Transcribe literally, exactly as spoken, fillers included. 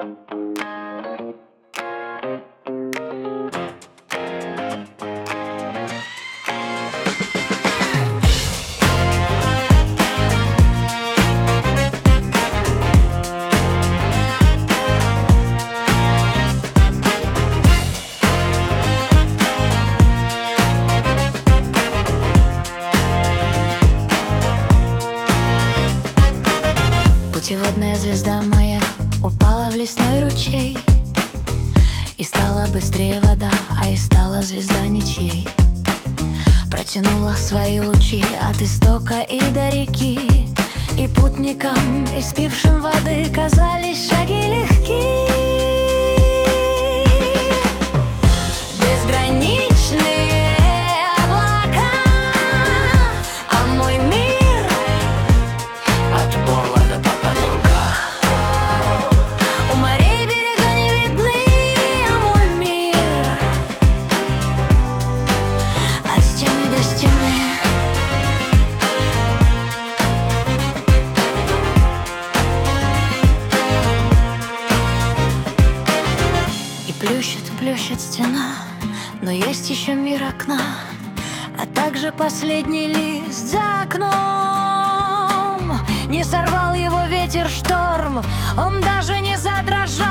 Путеводная звезда моя упала в лесной ручей, и стала быстрее вода, а и стала звезда ничьей. Протянула свои лучи от истока и до реки, и путникам, испившим воды, казались шаги легки. Безграничные облака, а мой мир от пола до потолка. У морей берега не видны, а мой мир от стены до стены. И плющит, плющит стена, но есть еще мир окна, а также последний лист за окном. Не сорвал его ветер, шторм, он даже не задрожал.